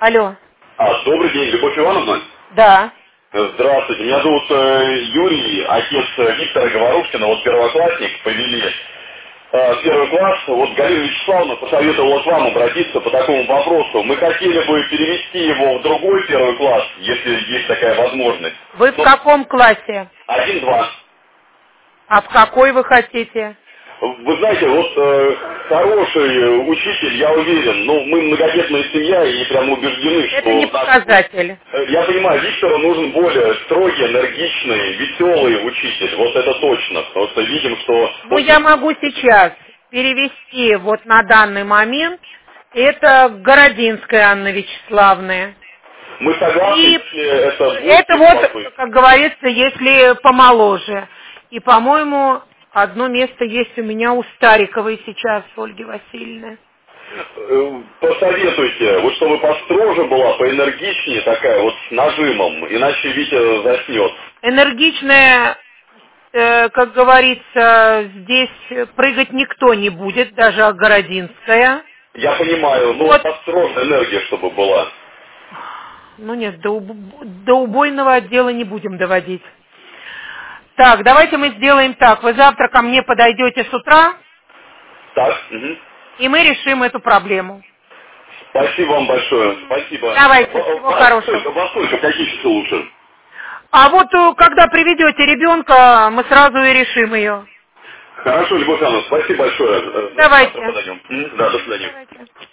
Алло. Добрый день, Любовь Ивановна. Да. Здравствуйте, меня зовут Юрий, отец Виктора Говорушкина, вот первоклассник, повели первый класс. Вот Галина Вячеславовна посоветовала к вам обратиться по такому вопросу. Мы хотели бы перевести его в другой первый класс, если есть такая возможность. Вы в каком классе? 1-2. А в какой вы хотите? Вы знаете, вот хороший учитель, я уверен, но мы многодетная семья и прям убеждены, что... Это не показатель. Я понимаю, Виктору нужен более строгий, энергичный, веселый учитель, вот это точно. Потому что видим, что... Ну, я могу сейчас перевести вот на данный момент. Это Городинская Анна Вячеславна. Мы согласны, И если это будет это из вот, Москвы. как говорится, если помоложе. И, по-моему, одно место есть у меня у Стариковой сейчас, Ольги Васильевны. Посоветуйте, вот чтобы построже была, поэнергичнее такая, вот с нажимом, иначе Витя заснет. Энергичная, как говорится, здесь прыгать никто не будет, даже Городинская. Я понимаю, но Вот. построже энергия, чтобы была. Ну нет, до убойного отдела не будем доводить. Так, давайте мы сделаем так. Вы завтра ко мне подойдете с утра, Так? Угу. и мы решим эту проблему. Спасибо вам большое. Спасибо. Давайте, всего хорошего. Во сколько? Какие часы лучше? А вот когда приведете ребенка, мы сразу и решим ее. Хорошо, Любовь Ивановна, спасибо большое. Завтра Давайте. подойдем. Да, до свидания. Давайте.